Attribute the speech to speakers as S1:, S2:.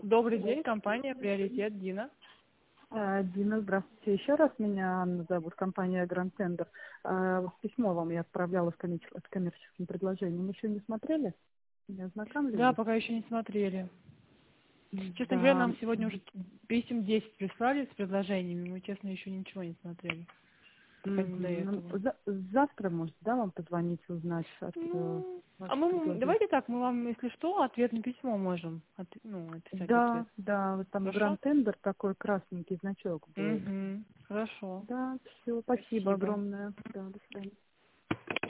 S1: Добрый день, компания «Приоритет», Дина.
S2: Дина, здравствуйте. Еще раз меня Анна зовут, компания Grand Tender. Письмо вам я отправляла с коммерческим предложением. Еще не смотрели? Не
S1: Да,
S2: ознакомливались?
S1: пока еще не смотрели. Честно говоря,
S2: Да.
S1: нам сегодня уже писем 10 прислали с предложениями. Мы, честно, еще ничего не смотрели. Пока не до
S2: Ну,
S1: этого.
S2: завтра, может, да, вам позвонить, узнать
S1: А
S2: ваше
S1: мы,
S2: предложение?
S1: давайте так, мы вам, если что, ответное письмо можем написать
S2: Да,
S1: ответ.
S2: да, вот там
S1: Хорошо?
S2: Grand Tender, такой красненький значок будет.
S1: Угу. Хорошо.
S2: Да, все, спасибо
S1: Спасибо.
S2: огромное. Да, до свидания.